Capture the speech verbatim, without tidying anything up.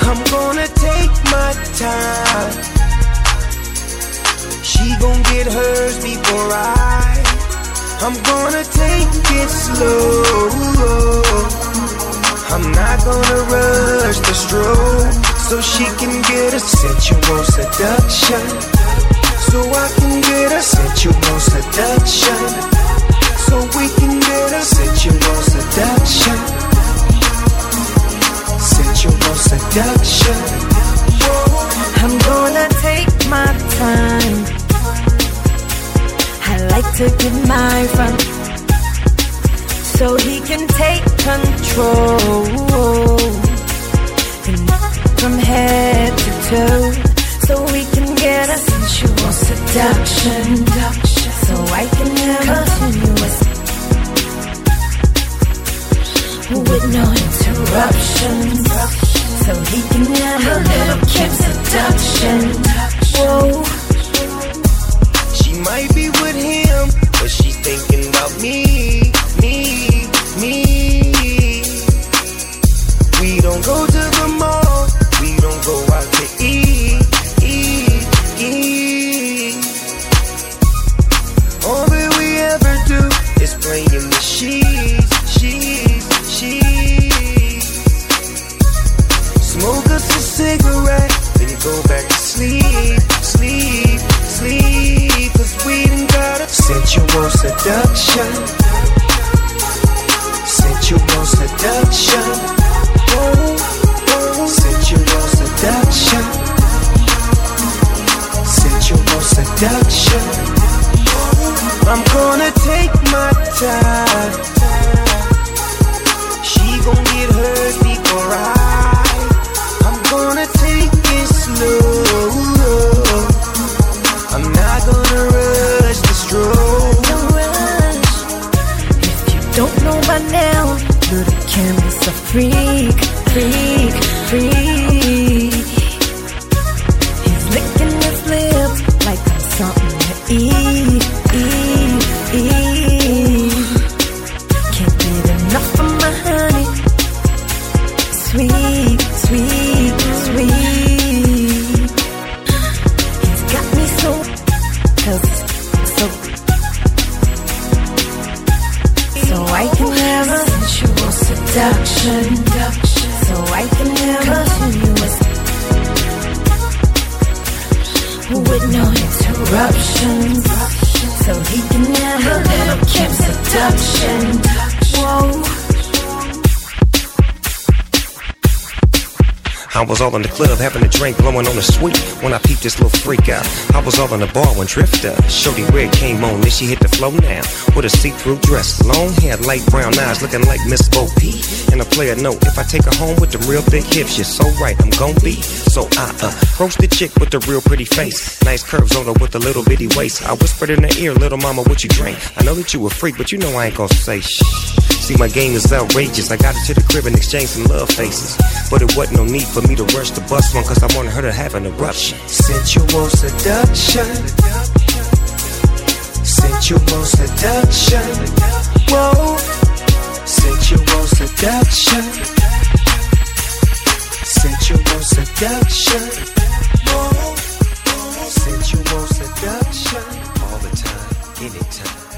I'm gonna take my time. She gon' get hers before I. I'm gonna take it slow. I'm not gonna rush the stroke, so she can get a sensual seduction. So I can get a sensual seduction. So we can get a sensual seduction. Sensual seduction. I'm gonna take my time. I like to get my fun, so he can take control. From head to toe, so we can get a sensual seduction. So I can have continuous with no interruptions. So he can have a little Kim seduction. Whoa. She might be with him, but she's thinking about me, me, me. We don't go to the mall, we don't go out to eat, eat, eat. All that we ever do is play in the sheets, sheets, sheets. Smoke us a cigarette, then go back to sleep, sleep, sleep. Cause we done got a sensual seduction. Sensual seduction. Oh, oh. Sensual seduction. Sensual seduction. I'm gonna take my time. She gon' get hers before I. I'm gonna take it slow. I'm not gonna rush the stroke. Don't rush. If you don't know by now, little Kim is a freak, freak, freak. He's licking his lips like I'm something to eat, eat, eat. Can't get enough of my honey. Sweet, sweet, sweet. He's got me so, cause so, so I can have a sensual seduction. So I can have continuous with no interruptions. So he can have a little Kim seduction. Whoa. I was all in the club having a drink, blowing on the sweet when I peeped this little freak out. I was all in the bar when Drifter, Shorty Red came on, then she hit the flow now with a see-through dress, long hair, light brown eyes, looking like Miss Bo Peep. And a player note, if I take her home with the real thick hips, you're so right, I'm gon' be. So I uh, approached the chick with the real pretty face, nice curves on her with a little bitty waist. I whispered in her ear, little mama, what you drink? I know that you a freak, but you know I ain't gon' say shh. See, my game is outrageous. I got her to the crib and exchanged some love faces, but it wasn't no need for me to rush the bus one, cause I wanted her to have an eruption. Sensual seduction. Sensual seduction. Whoa. Sensual seduction. Sensual seduction. Whoa. Sensual seduction. All the time, anytime.